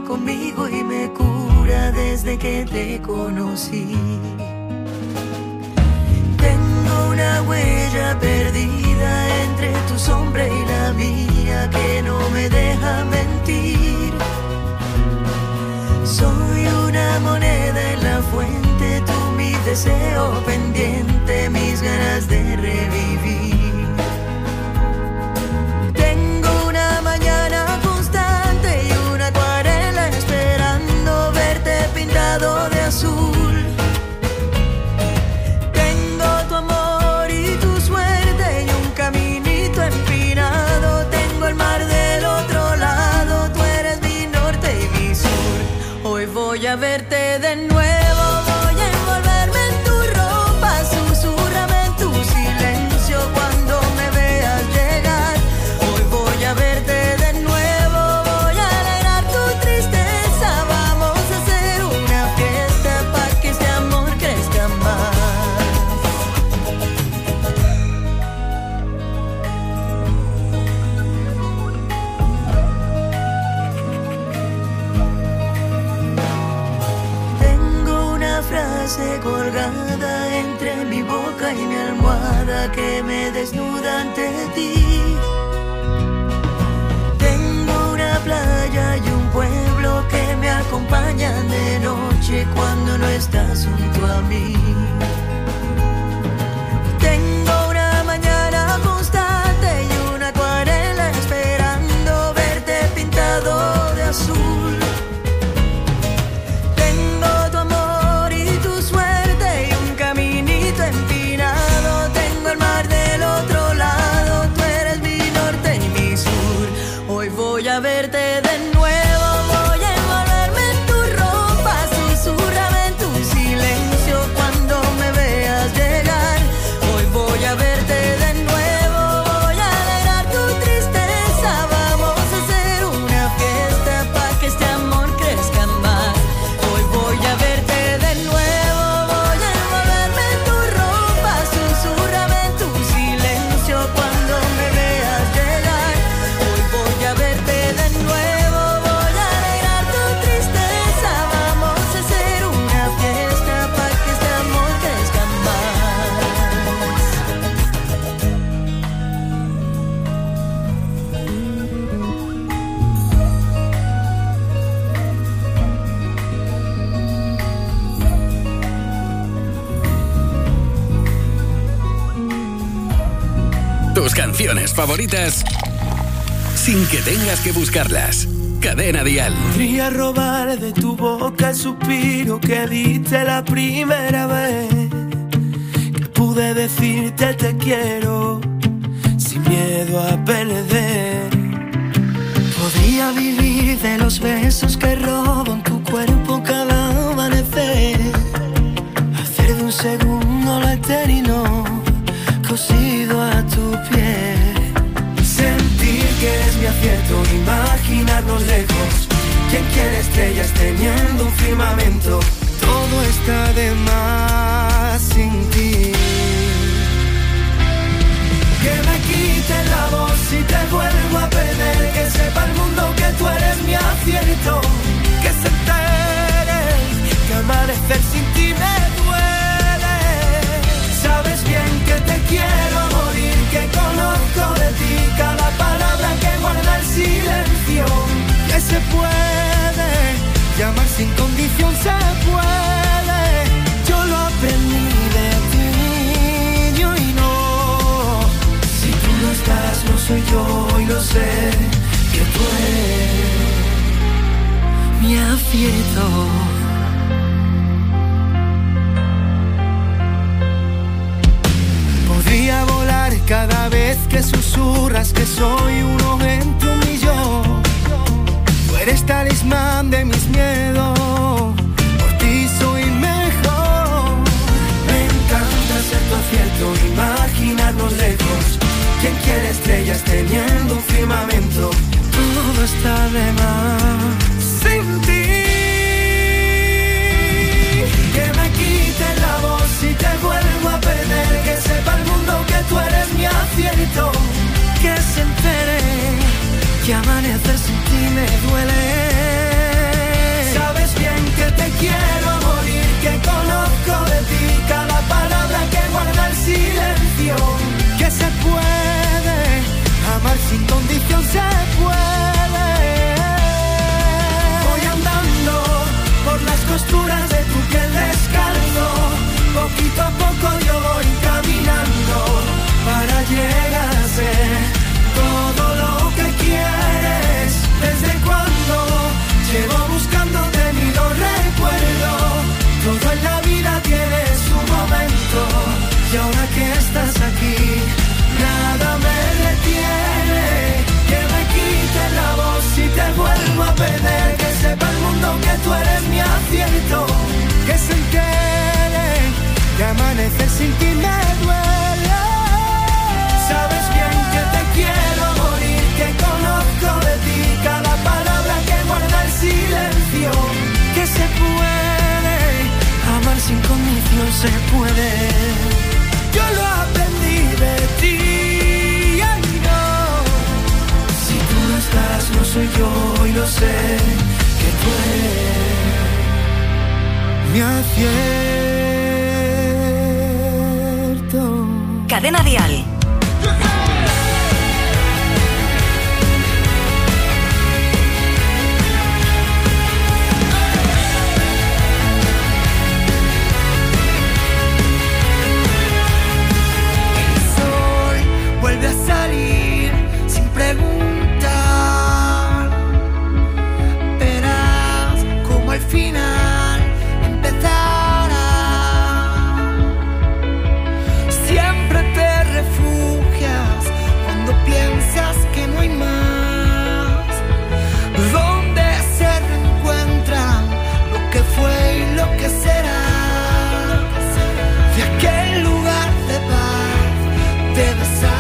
conmigo y me cura desde que te conocí. Tengo una huella perdida entre tu sombra y la mía que no me deja mentir. Soy una moneda en la fuente, tú mi deseo pendiente, mis ganas de revivir. Tengo una mañana constante y una acuarela esperando verte pintado de azul. Tengo tu amor y tu suerte y un caminito empinado. Tengo el mar del otro lado, tú eres mi norte y mi sur. Hoy voy a verte de nuevo, voy a envolverme en tu ropa, susurrame en tu silencio cuando me veas llegar. Hoy voy a verte de nuevo, voy a alegrar tu tristeza. Vamos a hacer una fiesta para que este amor crezca más. Frase colgada entre mi boca y mi almohada que me desnuda ante ti. Tengo una playa y un pueblo que me acompañan de noche cuando no estás junto a mí. Tengo una mañana constante y una acuarela esperando verte pintado de azul. Voy a verte de nuevo, voy a envolverme en tu ropa, susurrame en tu silencio cuando me veas llegar. Hoy voy a verte de nuevo, voy a alegrar tu tristeza. Vamos a hacer una fiesta para que este amor crezca más. Hoy voy a verte de nuevo, voy a envolverme en tu ropa, susurrame en tu silencio cuando me veas llegar. Hoy voy a verte de nuevo, voy a alegrar tu tristeza. Vamos a hacer una fiesta para que este amor crezca más. Tus canciones favoritas sin que tengas que buscarlas. Cadena Dial. Podría robar de tu boca el suspiro que diste la primera vez que pude decirte te quiero sin miedo a perder. Podría vivir de los besos que robo en tu cuerpo cada amanecer, hacer de un segundo lo eterno cosido a tu piel. Sentir que eres mi acierto, imaginarnos lejos. ¿Quién quiere estrellas teniendo un firmamento? Todo está de más sin ti. Que me quiten la voz si te vuelvo a perder. Que sepa el mundo que tú eres mi acierto. Que se entere que amanecer sin ti me duele. Sabes bien que te quiero morir, que conozco de ti cada palabra que guarda el silencio. Que se puede llamar sin condición, se puede. Yo lo aprendí de ti, yo y no. Si tú no estás, no soy yo y lo sé. Que tú eres mi acierto. Podría volar cada vez que susurras que soy uno entre un millón. Tú eres talismán de mis miedos, por ti soy mejor. Me encanta ser tu acierto, imaginarnos lejos. ¿Quién quiere estrellas teniendo un firmamento? Todo está de más sin ti. Que me quiten la voz si te vuelvo a perder. Que sepa el mundo que tú eres mi acierto. Que se entere que amanecer sin ti me duele. condición se puede. Voy andando por las costuras de tu piel descalzo, poquito a poco yo voy caminando para llegar a ser todo lo que quieres. Desde cuando llevo buscándote ni lo recuerdo. Todo en la vida tiene su momento y ahora que estás aquí nada me detiene. Que me quite la voz y te vuelvo a perder. Que sepa el mundo que tú eres mi acierto. Que se entere que amanecer sin ti me duele. Sabes bien que te quiero morir, que conozco de ti cada palabra que guarda el silencio. Que se puede amar sin condición, se puede. Yo lo aprendí de ti. Ay, no. Si tú no estás, no soy yo y lo sé. Que tú eres mi acierto. Cadena Dial. Vuelve a salir sin preguntar. Verás como al final empezará. Siempre te refugias cuando piensas que no hay más. Donde se reencuentran lo que fue y lo que será. De aquel lugar de paz te besar.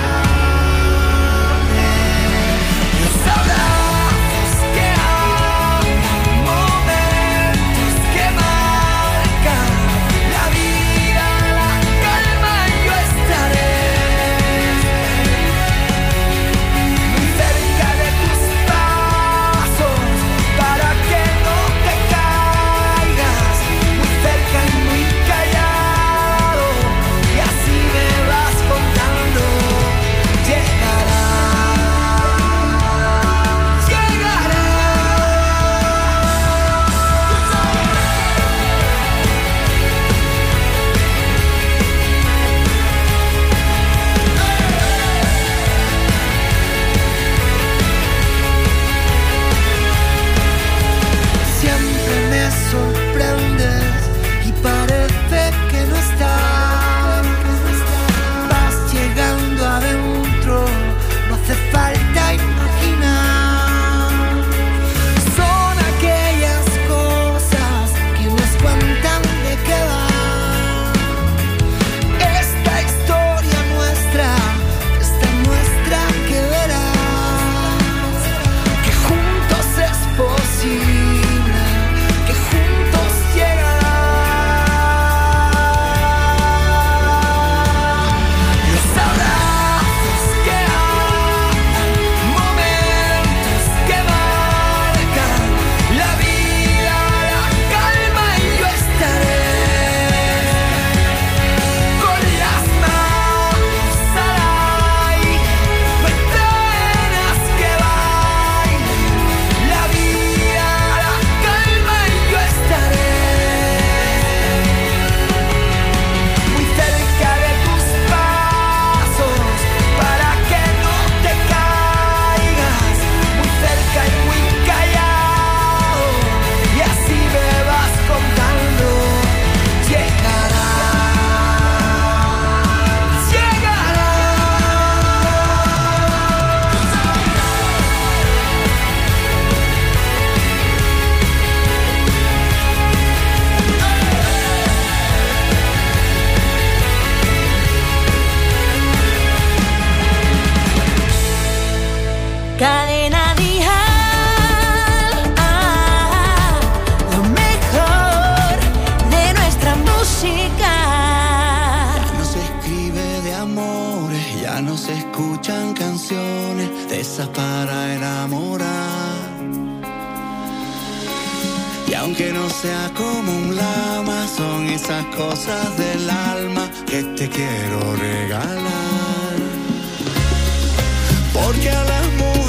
Cadena Dial, lo mejor de nuestra música. Ya no se escribe de amores, ya no se escuchan canciones de esas para enamorar. Y aunque no sea como un lama, son esas cosas del alma que te quiero regalar. Porque al amor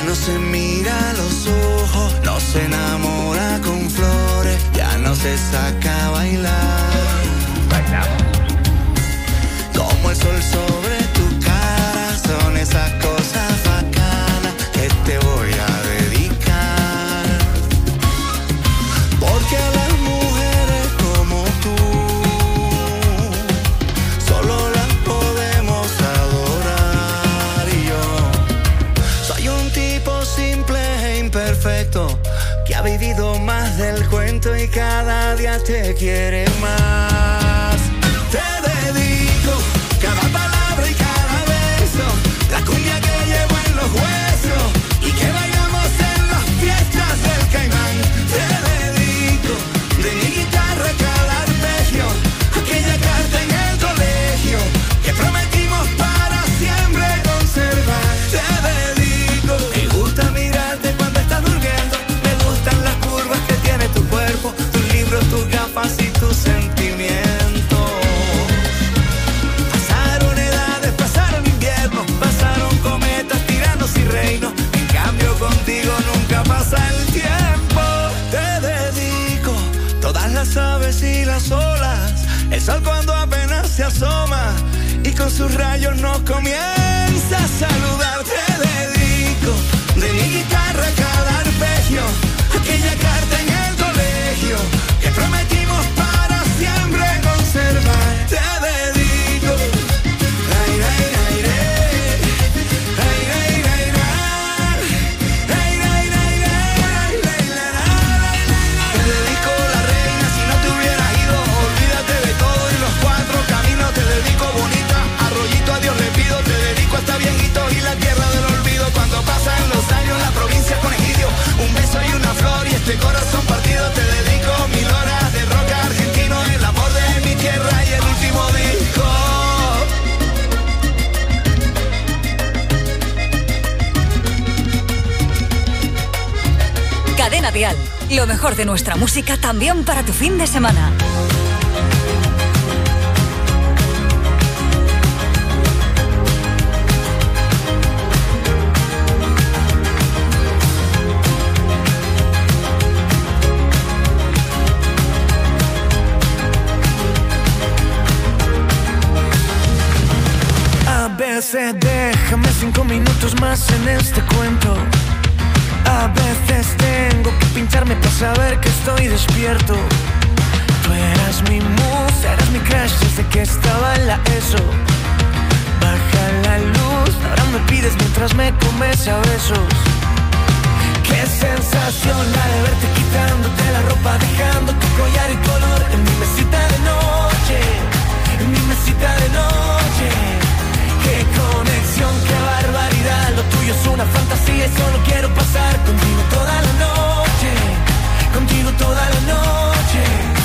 no se mira a los ojos, no se enamora con flores, ya no se saca a bailar. Bailamos. Como el sol sobre tu cara, son esas cosas bacanas que te voy a dedicar. Porque a las mujeres como tú solo las podemos adorar. Y yo soy un tipo simple e imperfecto que ha vivido más del cuento y cada día te quiere más. Te dedico cada palabra y cada beso, la cumbia que llevo en los huesos y que bailamos en las fiestas del Caimán. Te dedico de mi guitarra cada arpegio, aquella carta en el colegio que prometimos para siempre conservar. Te dedico, me gusta mirarte cuando estás durmiendo, me gustan las curvas que tiene tu cuerpo, tus libros, tus gafas y tus sentimientos. Contigo nunca pasa el tiempo. Te dedico todas las aves y las olas, el sol cuando apenas se asoma y con sus rayos nos comienza a saludar. Te dedico de mi guitarra cada arpegio, aquella carta en el colegio que prometimos para siempre conservar. Te dedico y la tierra del olvido. Cuando pasan los años, la provincia con egidio, un beso y una flor y este corazón partido. Te dedico 1000 horas de rock argentino, el amor de mi tierra y el último disco. Cadena Dial, lo mejor de nuestra música también para tu fin de semana. Déjame 5 minutos más en este cuento. A veces tengo que pincharme para saber que estoy despierto. Tú eras mi musa, eras mi crush desde que estaba en la ESO. Baja la luz, ahora me pides mientras me comes a besos. Qué sensación la de verte quitándote la ropa, dejando tu collar y color en mi mesita de noche, en mi mesita de noche. Qué conexión, qué barbaridad, lo tuyo es una fantasía y solo quiero pasar contigo toda la noche, contigo toda la noche.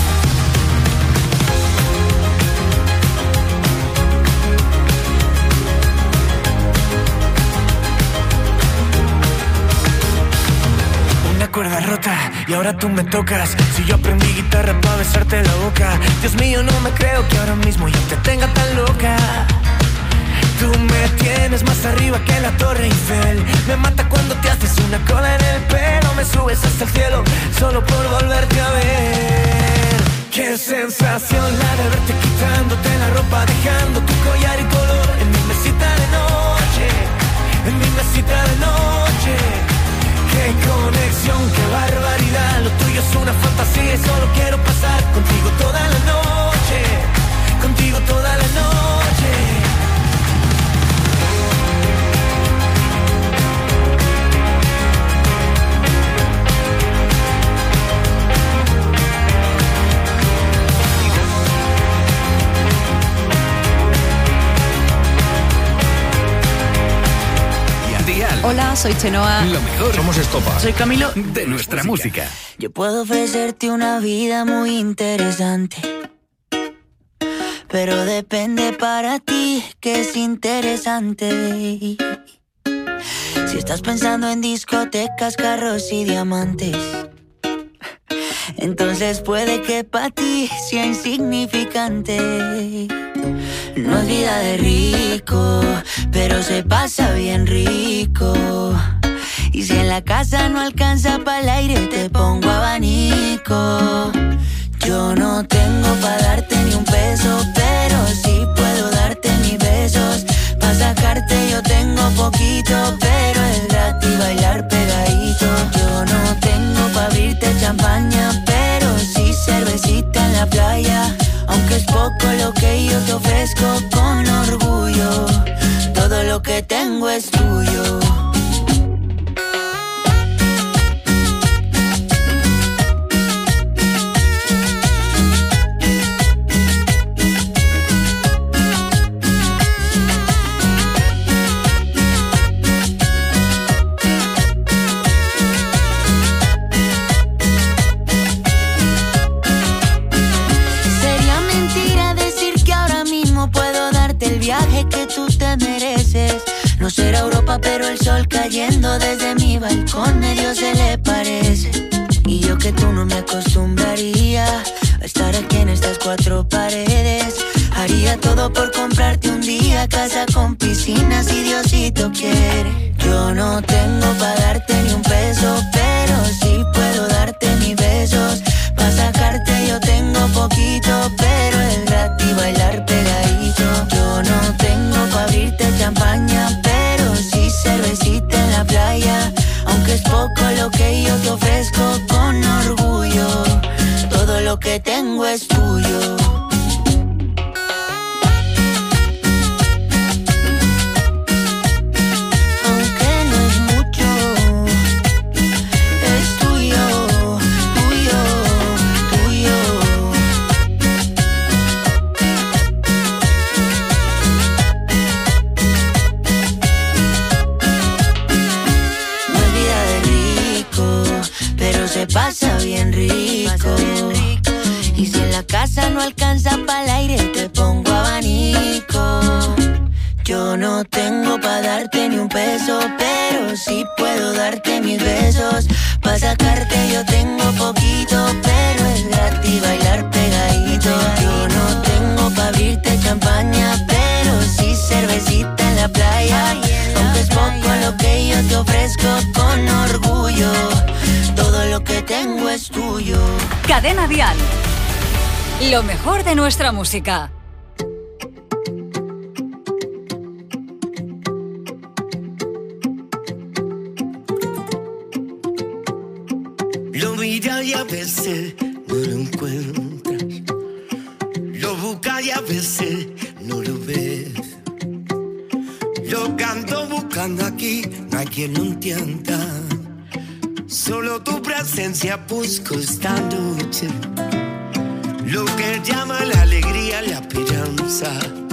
Una cuerda rota y ahora tú me tocas. Si yo aprendí guitarra para besarte la boca, Dios mío, no me creo que ahora mismo yo te tenga tan loca. Tú me tienes más arriba que la Torre Eiffel. Me mata cuando te haces una cola en el pelo. Me subes hasta el cielo solo por volverte a ver. Qué sensación la de verte quitándote la ropa, dejando tu collar y color en mi mesita de noche, en mi mesita de noche. Qué conexión, qué barbaridad, lo tuyo es una fantasía y solo quiero pasar contigo toda la noche, contigo toda la noche. Hola, soy Chenoa. Lo mejor. Somos Estopa. Soy Camilo. De nuestra música. Yo puedo ofrecerte una vida muy interesante, pero depende para ti que es interesante. Si estás pensando en discotecas, carros y diamantes, entonces puede que para ti sea insignificante. No es vida de rico, pero se pasa bien rico. Y la casa no alcanza pa'l aire, te pongo abanico. Yo no tengo pa' darte ni un peso, pero sí puedo darte mis besos. Pa' sacarte yo tengo poquito, pero es gratis bailar pegadito. Yo no tengo pa' abrirte champaña, pero sí cervecita en la playa. Aunque es poco lo que yo te ofrezco con orgullo, todo lo que tengo es tuyo. No será Europa, pero el sol cayendo desde mi balcón medio se le parece. Y yo que tú no me acostumbraría a estar aquí en estas cuatro paredes. Haría todo por comprarte un día casa con piscina si Diosito quiere. Yo no tengo pa' darte ni un peso, pero sí puedo darte mis besos. Pa' sacarte yo tengo poquito, pero es gratis bailar pegadito. Yo no tengo pa' abrirte champaña, pero sí cervecita en la playa. Aunque es poco lo que yo te ofrezco con orgullo, todo lo que tengo es tuyo. Pasa bien rico. Y si en la casa no alcanza pa'l aire, te pongo abanico. Yo no tengo pa' darte ni un peso, pero sí puedo darte mis besos. Pa' sacarte yo tengo poquito, pero es gratis bailar pegadito. Yo no tengo pa' abrirte champaña, pero sí cervecita en la playa. Aunque es poco lo que yo te ofrezco con orgullo, todo lo que tengo es tuyo. Cadena Dial. Lo mejor de nuestra música. Lo miras y a veces no lo encuentras. Lo buscas y a veces no lo ves. Lo que ando buscando aquí no hay quien lo entienda. Solo tu presencia busco esta noche. Lo que llama la alegría, la esperanza.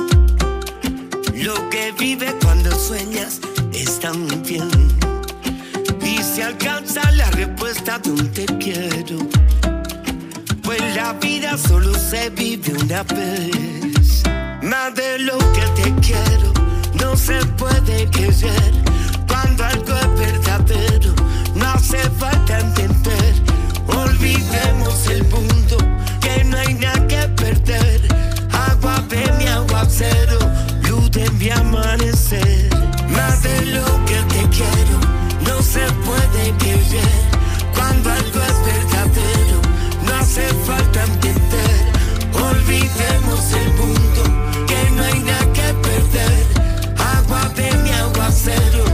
Lo que vive cuando sueñas es tan bien. Y se alcanza la respuesta de un te quiero. Pues la vida solo se vive una vez. Más de lo que te quiero no se puede querer. Cuando algo es verdadero no hace falta entender. Olvidemos el mundo, que no hay nada que perder. Agua de mi aguacero, luz de mi amanecer. Más de lo que te quiero no se puede querer. Cuando algo es verdadero no hace falta entender. Olvidemos el mundo, que no hay nada que perder. Agua de mi aguacero,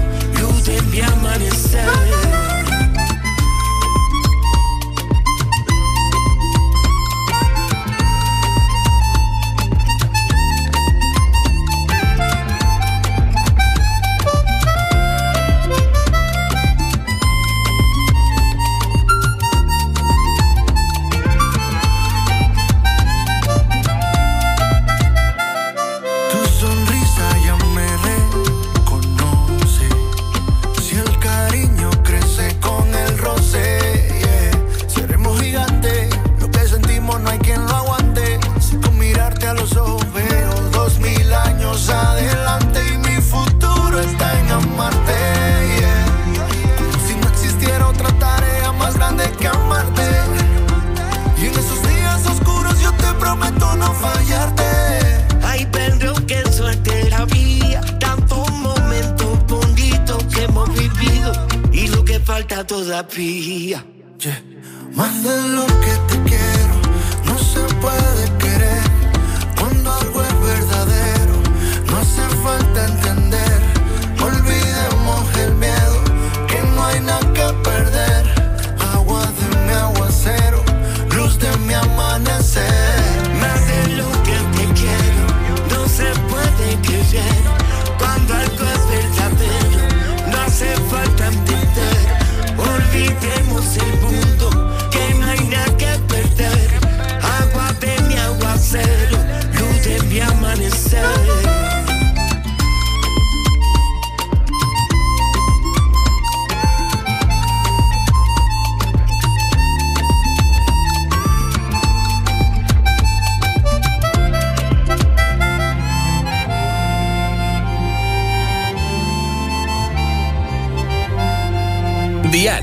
falta todavía. Yeah. Más de lo que te quiero, no se puede querer. Cuando algo es verdadero, no hace falta entender. Olvidemos el miedo, que no hay nada que perder. Agua de mi aguacero, luz de mi amanecer. Más de lo que te quiero, no se puede querer. Cuando algo es verdadero, no hace falta entender. Olvidemos el mundo, que no hay nada que perder. Agua de mi aguacero, luz de mi amanecer. Dial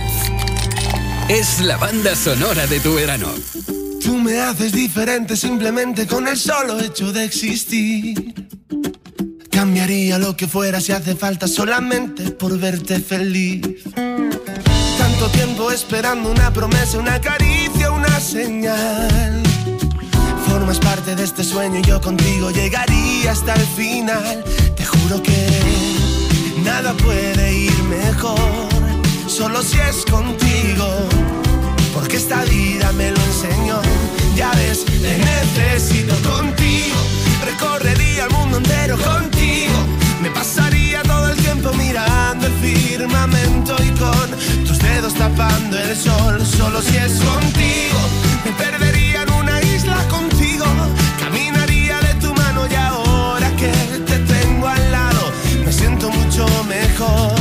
es la banda sonora de tu verano. Tú me haces diferente simplemente con el solo hecho de existir. Cambiaría lo que fuera si hace falta solamente por verte feliz. Tanto tiempo esperando una promesa, una caricia, una señal. Formas parte de este sueño y yo contigo llegaría hasta el final. Te juro que nada puede ir mejor, solo si es contigo, porque esta vida me lo enseñó. Ya ves, te necesito contigo. Recorrería el mundo entero contigo. Me pasaría todo el tiempo mirando el firmamento y con tus dedos tapando el sol. Solo si es contigo. Me perdería en una isla contigo. Caminaría de tu mano y ahora que te tengo al lado me siento mucho mejor.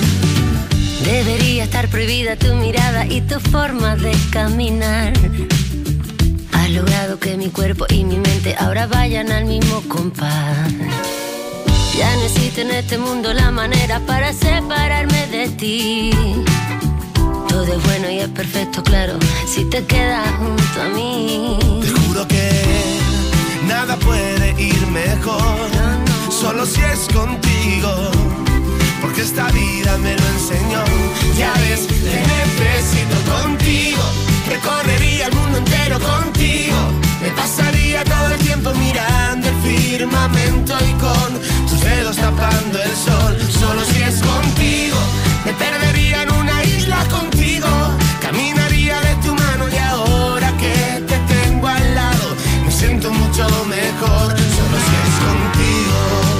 Debería estar prohibida tu mirada y tu forma de caminar. Has logrado que mi cuerpo y mi mente ahora vayan al mismo compás. Ya no existe en este mundo la manera para separarme de ti. Todo es bueno y es perfecto, claro, si te quedas junto a mí. Te juro que nada puede ir mejor, solo si es contigo, porque esta vida me lo enseñó. Ya ves, te necesito contigo. Recorrería el mundo entero contigo. Me pasaría todo el tiempo mirando el firmamento y con tus dedos tapando el sol. Solo si es contigo. Me perdería en una isla contigo. Caminaría de tu mano y ahora que te tengo al lado me siento mucho mejor. Solo si es contigo.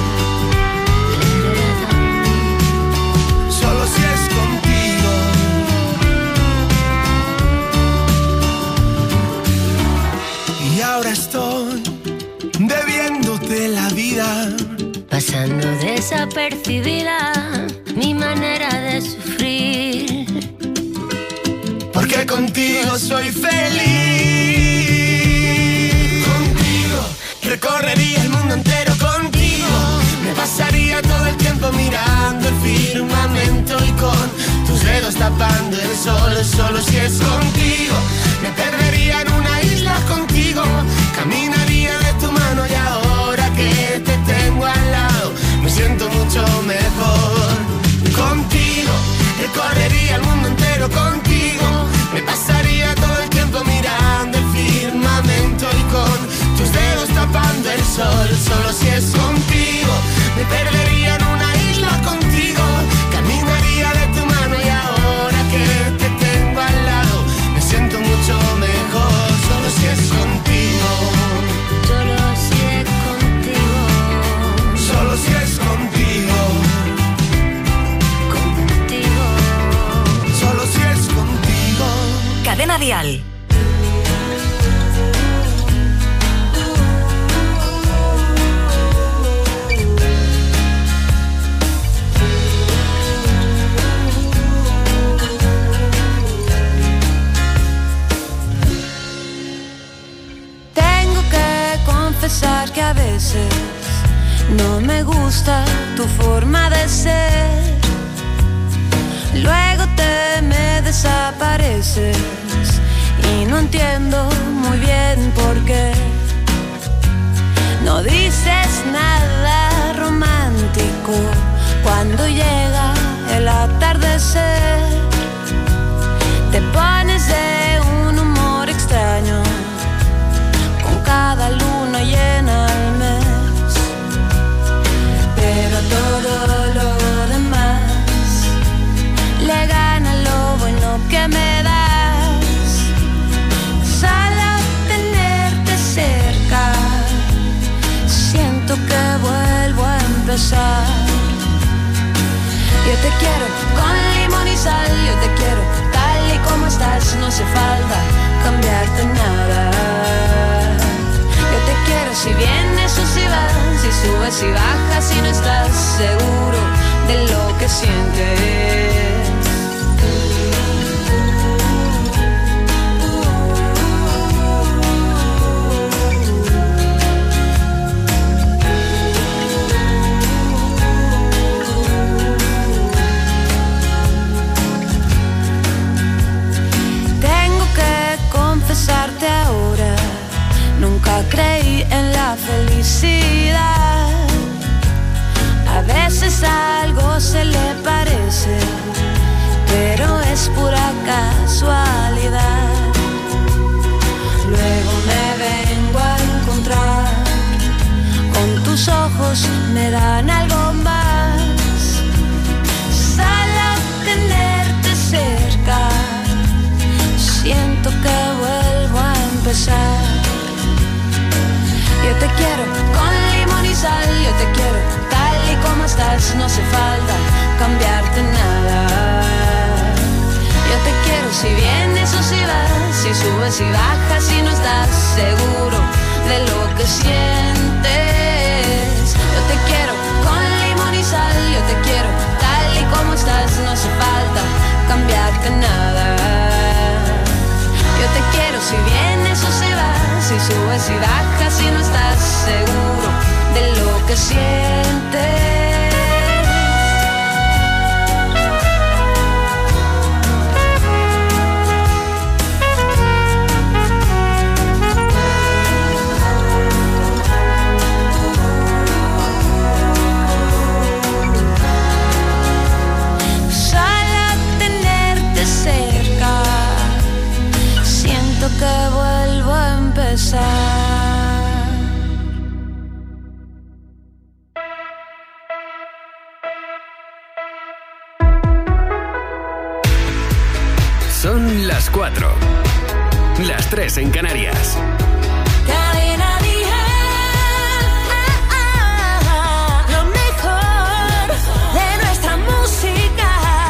Solo si es contigo. Y ahora estoy debiéndote la vida, pasando desapercibida mi manera de sufrir. Porque contigo soy feliz. Contigo recorrería el mundo entero contigo. Me pasaría todo el tiempo mirando el firmamento y con tus dedos tapando el sol. Solo si es contigo. Me perdería en una isla contigo. Caminaría de tu mano y ahora que te tengo al lado me siento mucho mejor. Contigo recorrería el mundo entero contigo. Me pasaría todo el tiempo mirando el firmamento y con tus dedos tapando el sol. Solo si es contigo. Me perdería en una isla contigo. Caminaría de tu mano y ahora que te tengo al lado me siento mucho mejor. Solo si es contigo. Solo si es contigo. Solo si es contigo. Contigo. Solo si es contigo. Cadena Dial. Tengo que confesar que a veces no me gusta tu forma de ser. Luego te me desapareces y no entiendo muy bien por qué. No dices nada romántico cuando llega el atardecer. empezar. Yo te quiero con limón y sal, yo te quiero tal y como estás, no hace falta cambiarte nada. Yo te quiero si vienes o si vas, si subes y bajas, si no estás seguro de lo que sientes. Confesarte ahora, nunca creí en la felicidad. A veces algo se le parece, pero es pura casualidad. Luego me vengo a encontrar con tus ojos, me dan algo más. Sal a tenerte cerca, siento que vuelvo a empezar. Yo te quiero con limón y sal, yo te quiero tal y como estás, no hace falta cambiarte nada. Yo te quiero si vienes o si vas, si subes y bajas, si no estás seguro de lo que sientes. Yo te quiero con limón y sal, yo te quiero tal y como estás, no hace falta cambiarte nada. Yo te quiero si vienes o si vas, si subes y bajas, si no estás seguro de lo que sientes. Que vuelvo a empezar. Son las 4, las 3 en Canarias. Lo mejor de nuestra música.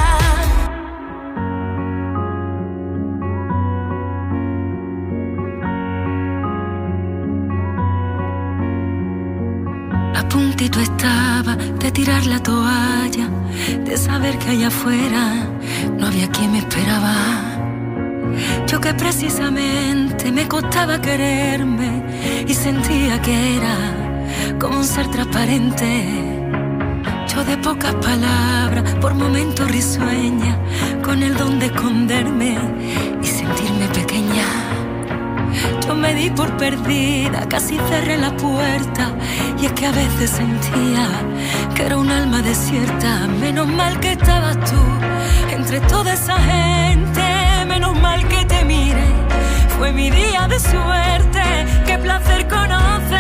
A puntito estaba de tirar la toalla, de saber que allá afuera no había quien me esperaba. Yo que precisamente me costaba quererme y sentía que era como un ser transparente. Yo de pocas palabras, por momentos risueña, con el don de esconderme y sentirme pequeña. Yo me di por perdida, casi cerré la puerta, y es que a veces sentía que era un alma desierta. Menos mal que estabas tú entre toda esa gente, menos mal que te miré, fue mi día de suerte, qué placer conocerte.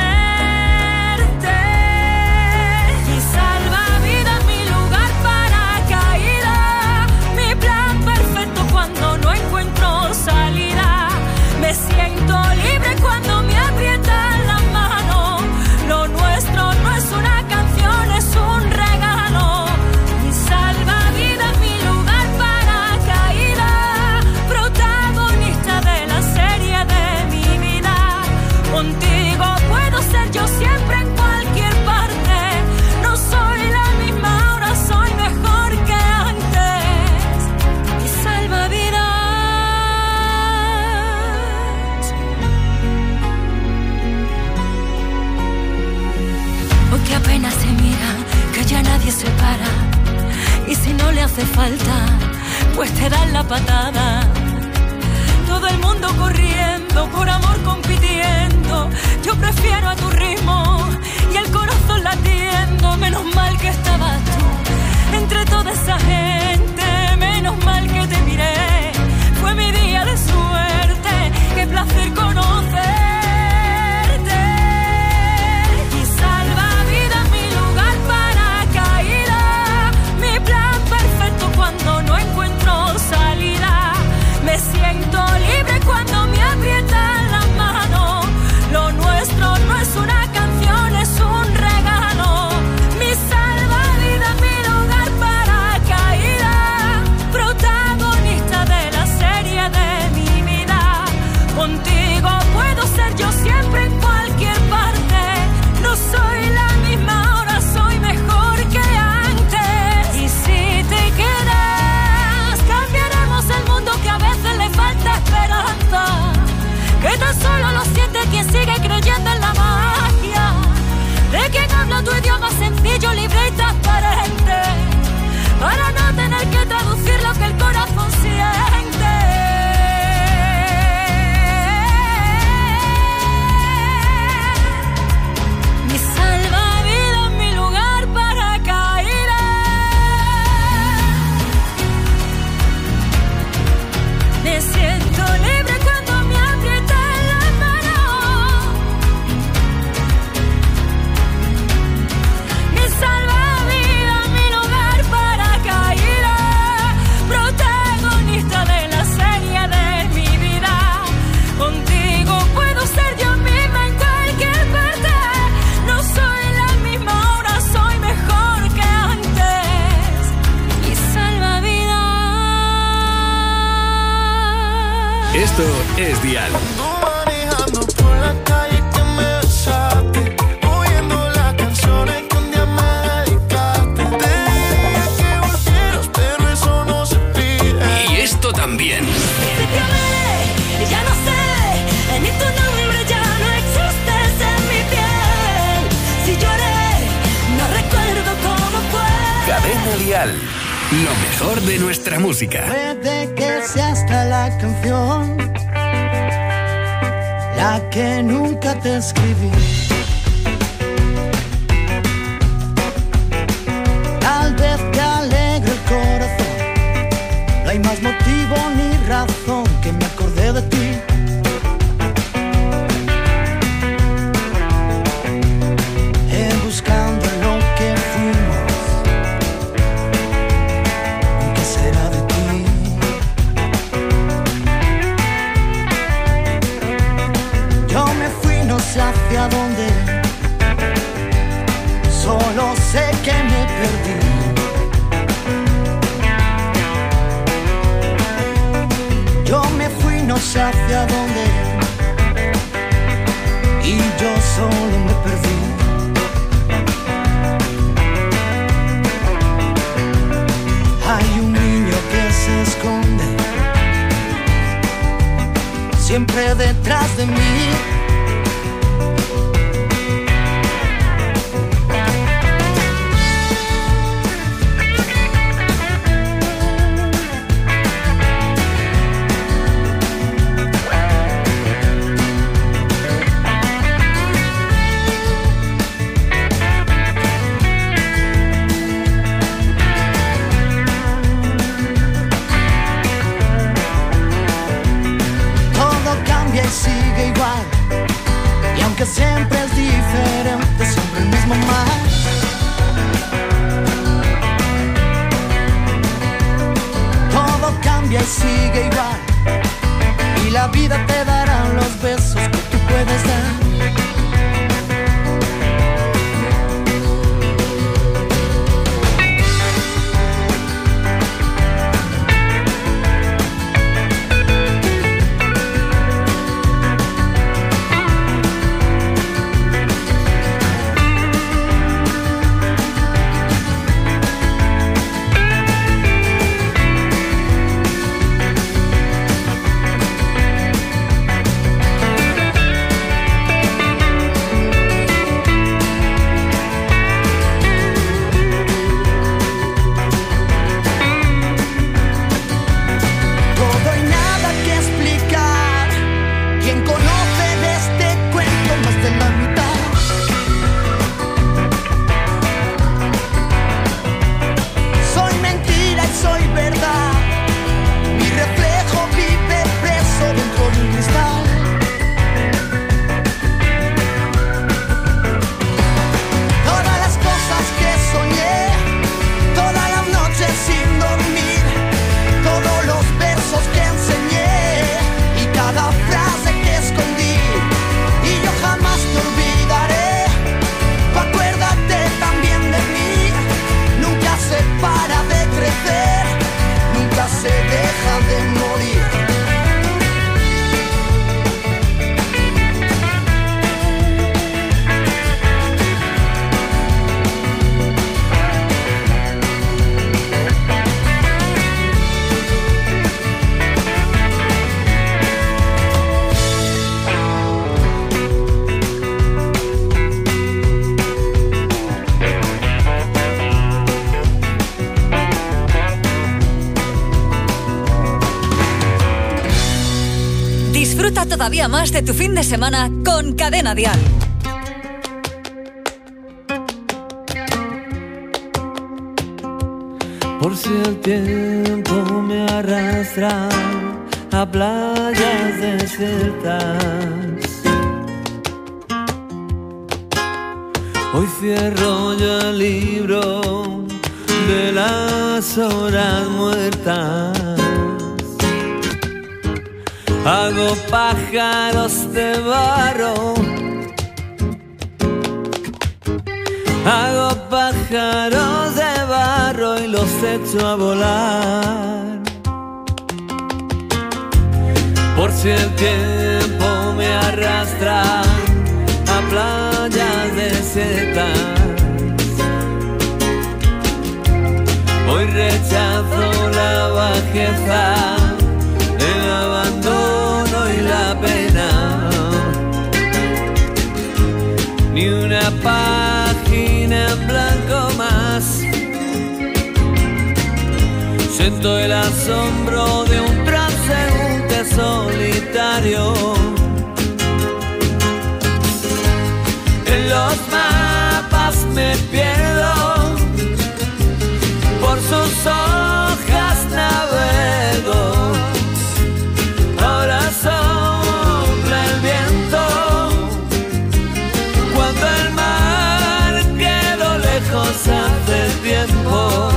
Mi salvavidas, mi lugar para caída, mi plan perfecto cuando no encuentro salida. Me siento libre cuando me aprietan las manos. Lo nuestro no es una canción, es un regalo. Mi salvavidas, mi lugar para caída, protagonista de la serie de mi vida. Contigo puedo ser yo siempre en cualquier parte. No soy la misma, ahora soy mejor que antes. Mi salvavidas. Que apenas se mira, que ya nadie se para, y si no le hace falta, pues te dan la patada. Todo el mundo corriendo, por amor compitiendo, yo prefiero a tu ritmo y el corazón latiendo. Menos mal que estabas tú entre toda esa gente, menos mal que te miré, fue mi día de suerte, qué placer conocerte. Cuando no encuentro salida, me siento libre cuando me aprietan las manos. Lo nuestro no es una canción, es un regalo. Mi Esto es Dial. Manejando por la calle que me besaste, oyendo las canciones que un día me dedicaste. Te dije que volvieras, pero eso no se pide. Y esto también. Si te amé, ya no sé, ni tu nombre ya no existes en mi piel. Si lloré, no recuerdo cómo fue. Cadena Dial. Lo mejor de nuestra música. Puede que sea hasta la canción, la que nunca te escribí. Tal vez te alegre el corazón, no hay más motivo ni razón que me acordé de ti. Buscando lo que fuimos, ¿qué será de ti? Yo me fui, no sé hacia dónde, solo sé que me perdí. Yo me fui, no sé hacia dónde, y yo solo me perdí. Hay un niño que se esconde siempre detrás de mí. Sigue igual, y aunque siempre es diferente, siempre el mismo mal. Todo cambia y sigue igual, y la vida te dará los besos que tú puedes dar. Disfruta todavía más de tu fin de semana con Cadena Dial. Por si el tiempo me arrastra a playas desiertas, hoy cierro yo el libro de las horas muertas. Hago pájaros de barro, hago pájaros de barro y los echo a volar. Por Si el tiempo me arrastra a playas desiertas, hoy rechazo la bajeza, el abandono y la pena. Ni una página en blanco más. Siento el asombro de un transeúnte solitario. En los mapas me pierdo, por sus hojas navego. Ahora sopla el viento, cuando el mar quedó lejos hace tiempo.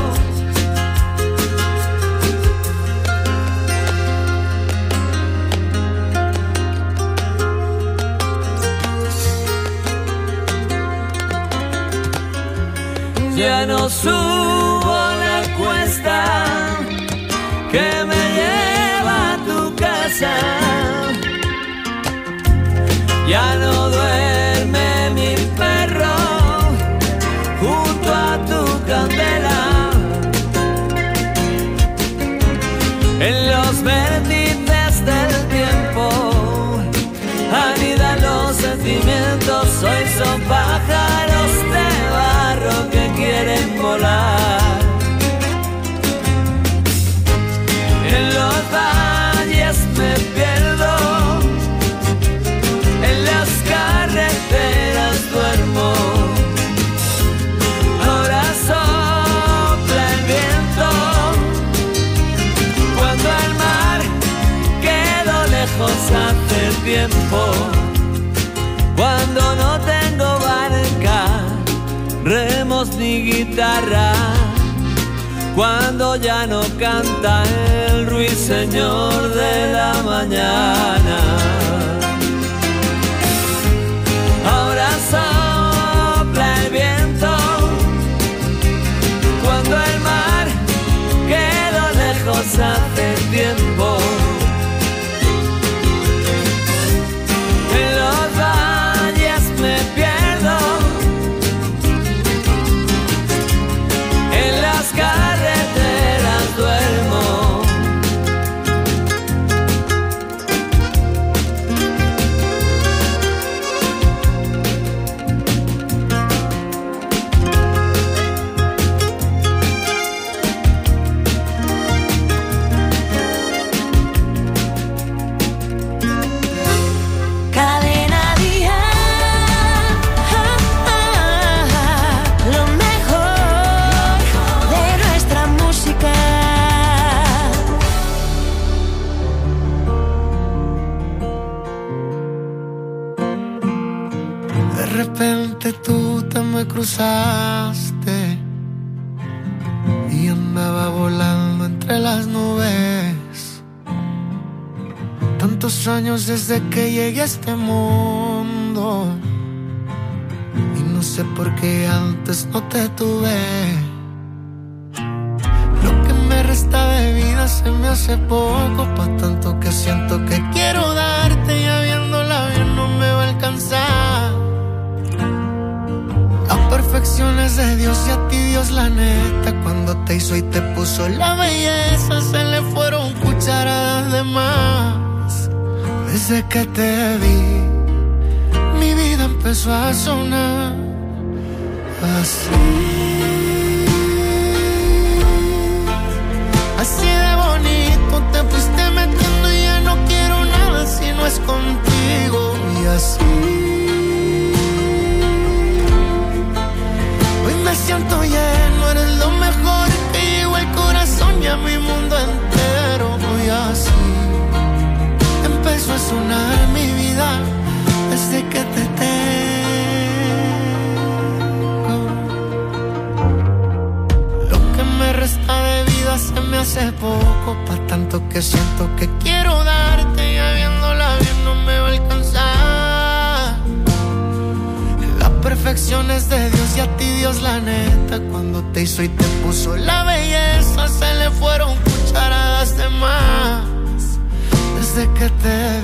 Ya no subo la cuesta que me lleva a tu casa. Ya no duerme mi perro junto a tu candela. En los vértices del tiempo anidan los sentimientos. Hoy son pájaros de barro que quieren volar. En los valles me pierdo, en las carreteras duermo. Ahora sopla el viento, cuando el mar quedó lejos hace tiempo. Cuando no tengo barca, remos ni guitarra, cuando ya no canta el ruiseñor de la mañana. Ahora sopla el viento, cuando el mar quedó lejos hace tiempo. En los valles me pierdo, en las carreteras duermo. Tú te me cruzaste y andaba volando entre las nubes. Tantos años desde que llegué a este mundo y no sé por qué antes no te tuve. Lo que me resta de vida se me hace poco, pa' tanto que siento que quiero darte, ya viéndola bien no me va a alcanzar. Las perfecciones de Dios y a ti Dios la neta, cuando te hizo y te puso la belleza, se le fueron cucharadas de más. Desde que te vi, mi vida empezó a sonar así. Así de bonito te fuiste metiendo y ya no quiero nada si no es contigo. Y así me siento lleno, eres lo mejor que llegó al corazón y a mi mundo entero. Y así empezó a sonar mi vida desde que te tengo. Lo que me resta de vida se me hace poco, pa' tanto que siento que quiero darte, ya viéndola bien no me va a alcanzar. Las perfecciones de Dios y a ti Dios la neta, cuando te hizo y te puso la belleza, se le fueron cucharadas de más. Desde que te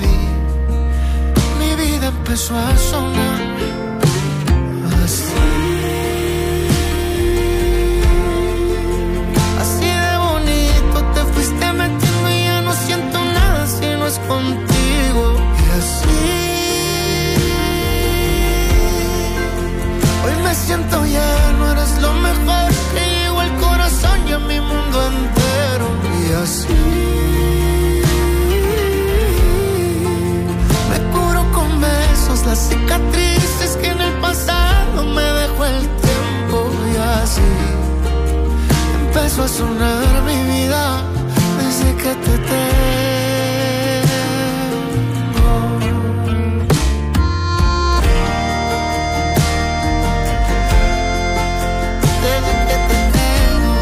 empezó a sonar así. Así de bonito te fuiste metiendo y ya no siento nada si no es contigo. Y así hoy me siento lleno, eres lo mejor que llegó al corazón y a mi mundo entero. Y así me curo con besos las cicatrices que en el pasado me dejó el tiempo. Y así empezó a sonar mi vida desde que te tengo. Desde que te tengo.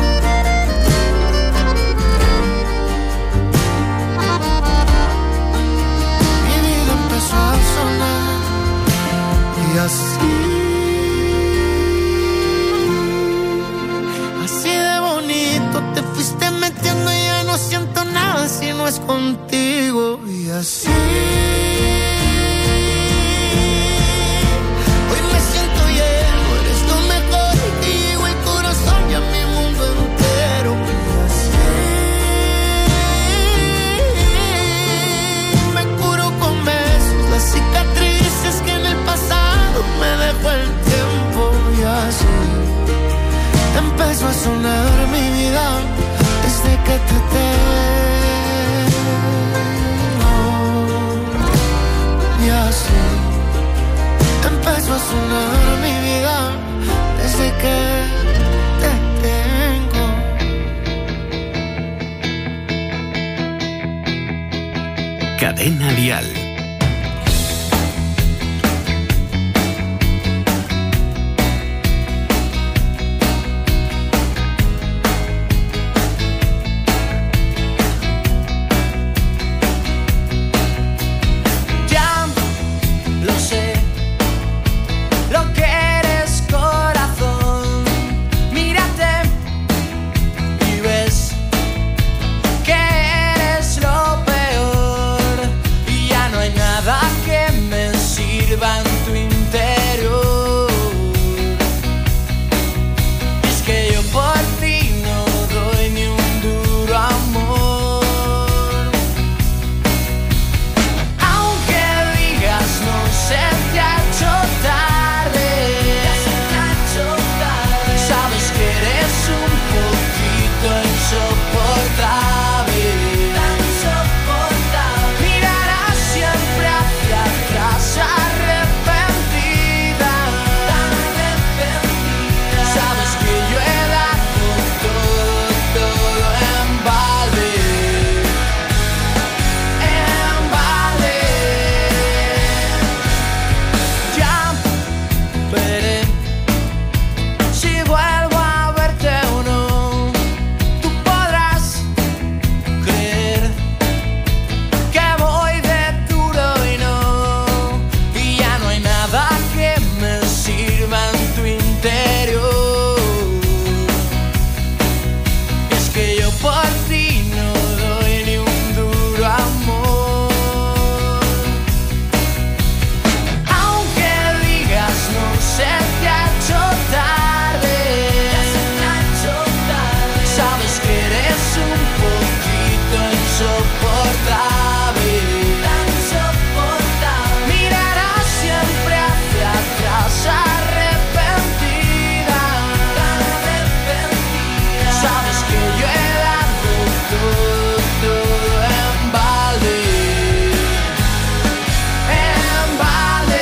Mi vida empezó a sonar y así. Así de bonito te fuiste metiendo y ya no siento nada si no es contigo. Y así hoy me siento lleno, eres lo mejor que llegó el corazón y a mi mundo entero. Y así me curo con besos las cicatrices que en el pasado me dejó el tiempo. Y así empezó a sonar mi vida desde que te tengo. Y así empezó a sonar mi vida desde que te tengo. Cadena Dial. Ya lo sé, lo que eres, corazón. Mírate y ves que eres lo peor. Y ya no hay nada que me sirva en tu interior. Es que yo por ti no doy ni un duro amor. Aunque digas no se te ha hecho tarde, sabes que eres un poquito insoportable. Mirarás siempre hacia atrás arrepentida. Sabes que yo he dado todo en balde. En balde. Ya veré si vuelvo a verte o no. Tú podrás creer que voy de duro y no. Y ya no hay nada que me sirva en tu interior. Es que yo por ti no doy ni un duro amor. Aunque digas no se te ha hecho tarde, sabes que eres un poquito insoportable. Mirarás siempre hacia atrás arrepentida. Sabes que yo he dado todo en balde. En balde.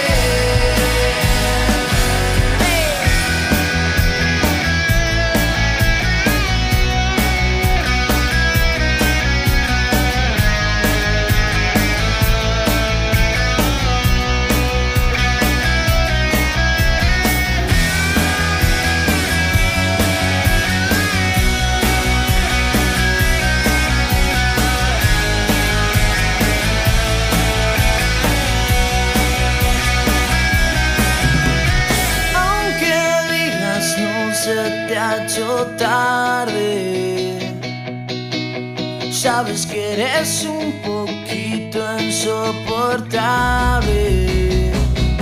Aunque digas no se te ha hecho tarde, sabes que eres un poquito insoportable.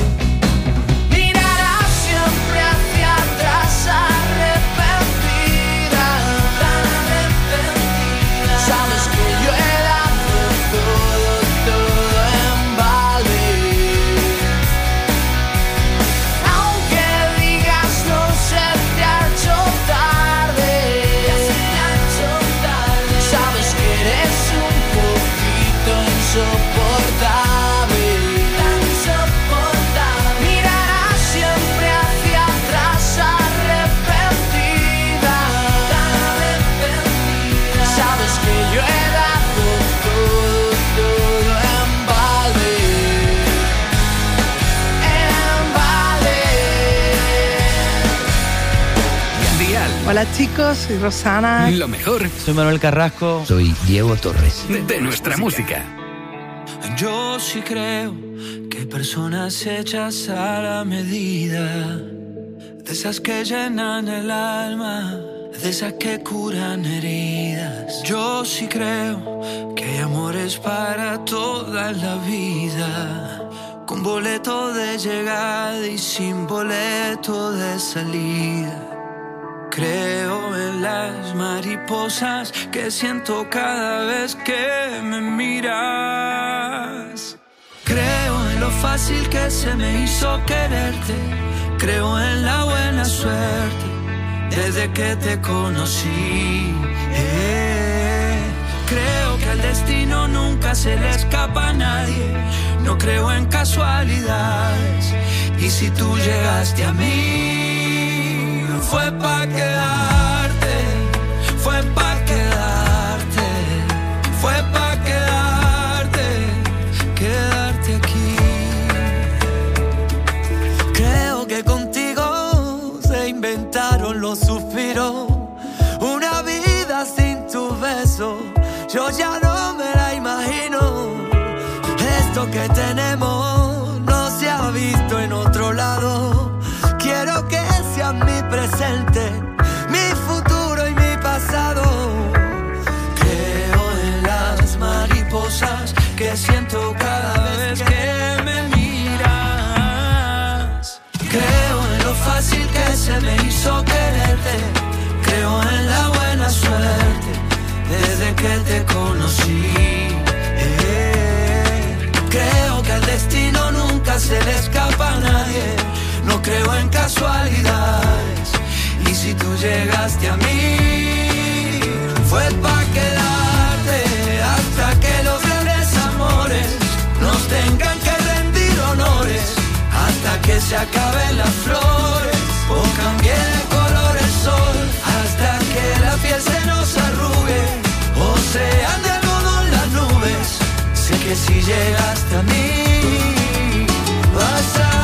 Hola chicos, soy Rosana. Lo mejor. Soy Manuel Carrasco. Soy Diego Torres. De nuestra música. Yo sí creo que hay personas hechas a la medida, de esas que llenan el alma, de esas que curan heridas. Yo sí creo que hay amores para toda la vida, con boleto de llegada y sin boleto de salida. Creo en las mariposas que siento cada vez que me miras. Creo en lo fácil que se me hizo quererte. Creo en la buena suerte desde que te conocí. Creo que al destino nunca se le escapa a nadie. No creo en casualidades. Y si tú llegaste a mí, fue pa' quedarte, fue pa' quedarte, fue pa' quedarte aquí. Creo que contigo se inventaron los suspiros, una vida sin tu beso, yo ya no me la imagino. Esto que tenemos no se ha visto en otro lado. Quiero que seas mi presente, mi futuro y mi pasado. Creo en las mariposas que siento cada vez que me miras. Creo en lo fácil que se me hizo quererte. Creo en la buena suerte desde que te conocí. Creo que al destino nunca se le escapa a nadie. No creo en casualidades. Y si tú llegaste a mí, fue pa' quedarte hasta que los grandes amores nos tengan que rendir honores, hasta que se acaben las flores o cambie de color el sol, hasta que la piel se nos arrugue o sean de algodón las nubes. Sé que si llegaste a mí, vas a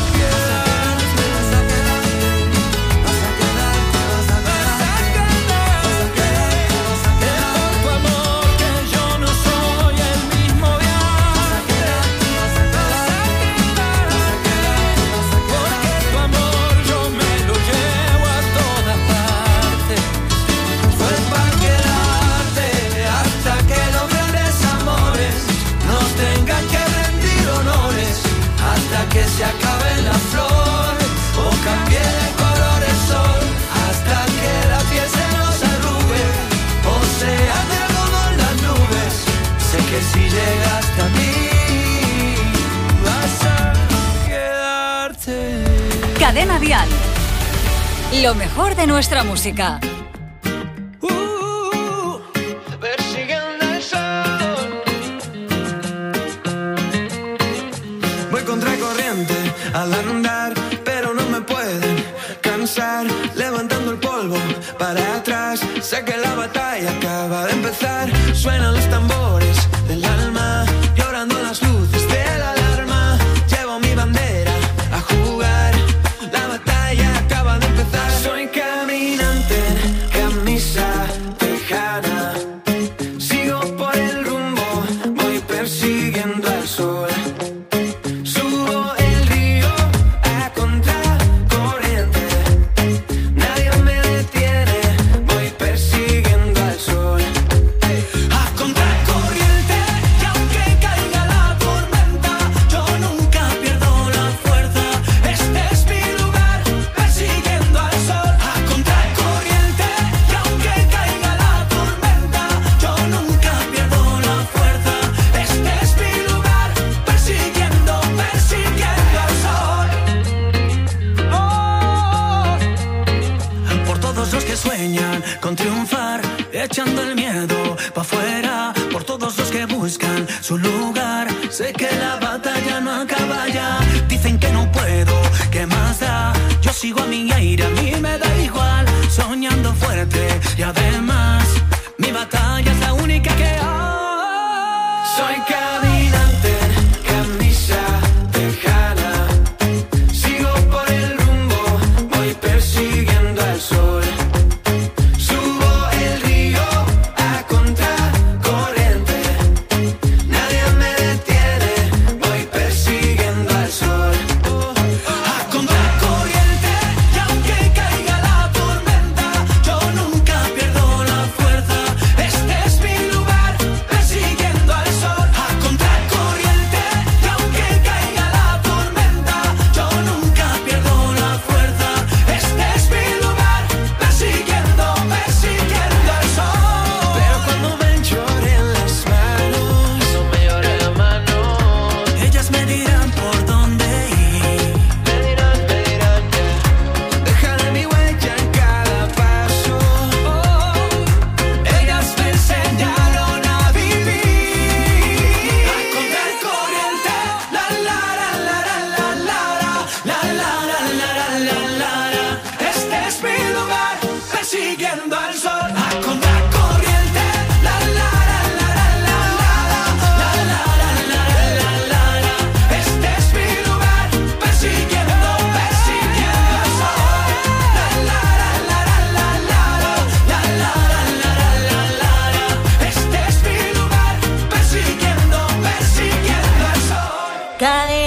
que se acaben las flores o cambie de color el sol, hasta que la piel se nos arrugue o sea de algodón las nubes. Sé que si llegaste a mí, vas a quedarte. Cadena Dial. Lo mejor de nuestra música. Persiguiendo el sol. Voy contra corriente al andar, pero no me pueden cansar. Levantando el polvo para atrás, sé que la batalla acaba de empezar. Suenan los tambores del alma, llorando las luces de la alarma. Llevo mi bandera a jugar, la batalla acaba de empezar. Soy caminante en camisa tejana, sigo por el rumbo, voy persiguiendo al sol. Con triunfar, echando el miedo pa' afuera, por todos los que buscan su lugar. Sé que la batalla no acaba ya. Dicen que no puedo, ¿qué más da? Yo sigo a mi aire, a mí me da igual. Soñando fuerte y además mi batalla es la única que hay. Soy caminante en camisa tejana, sigo por el rumbo, voy persiguiendo al sol. Cadena